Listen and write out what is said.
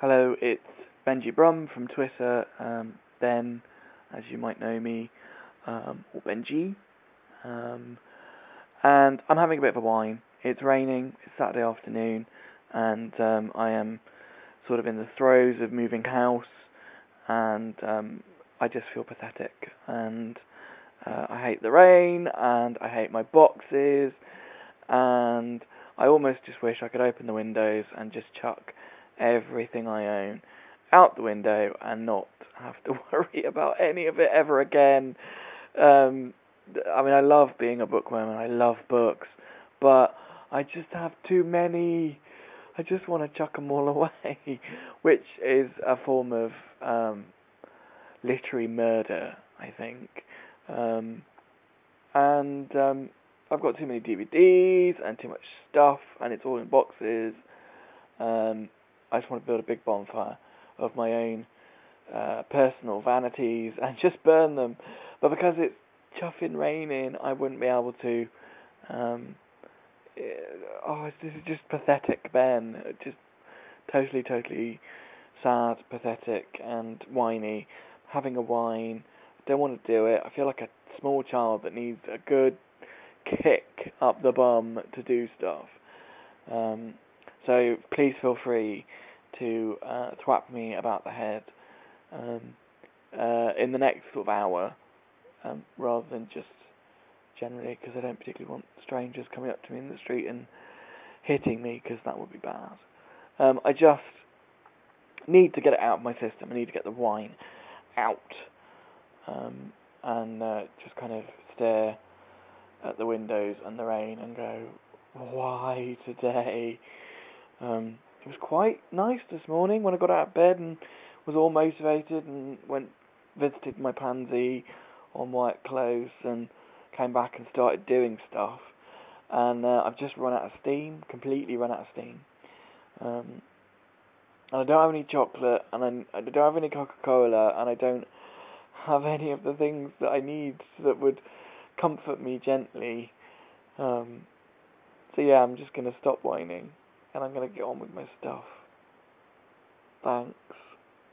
Hello, it's Benji Brum from Twitter, Ben, as you might know me, or Benji. Um, and I'm having a bit of a whine. It's raining, it's Saturday afternoon, and I am sort of in the throes of moving house, and I just feel pathetic. And I hate the rain, and I hate my boxes, and I almost just wish I could open the windows and just chuck everything I own out the window and not have to worry about any of it ever again. I love being a bookworm and I love books, but I just have too many. I just want to chuck them all away, which is a form of literary murder, I think. And I've got too many DVDs and too much stuff, and it's all in boxes. I just want to build a big bonfire of my own personal vanities and just burn them. But because it's chuffing raining, I wouldn't be able to. This is just pathetic, Ben. Just totally sad, pathetic, and whiny. Having a whine. Don't want to do it. I feel like a small child that needs a good kick up the bum to do stuff. So please feel free to thwap me about the head in the next sort of hour, rather than just generally, because I don't particularly want strangers coming up to me in the street and hitting me, because that would be bad. I just need to get it out of my system. I need to get the wine out, and just kind of stare at the windows and the rain and go, why today? It was quite nice this morning when I got out of bed and was all motivated and visited my pansy on white clothes and came back and started doing stuff. And I've just run out of steam, completely run out of steam. And I don't have any chocolate, and I don't have any Coca-Cola, and I don't have any of the things that I need that would comfort me gently. So yeah, I'm just going to stop whining, and I'm going to get on with my stuff. Thanks.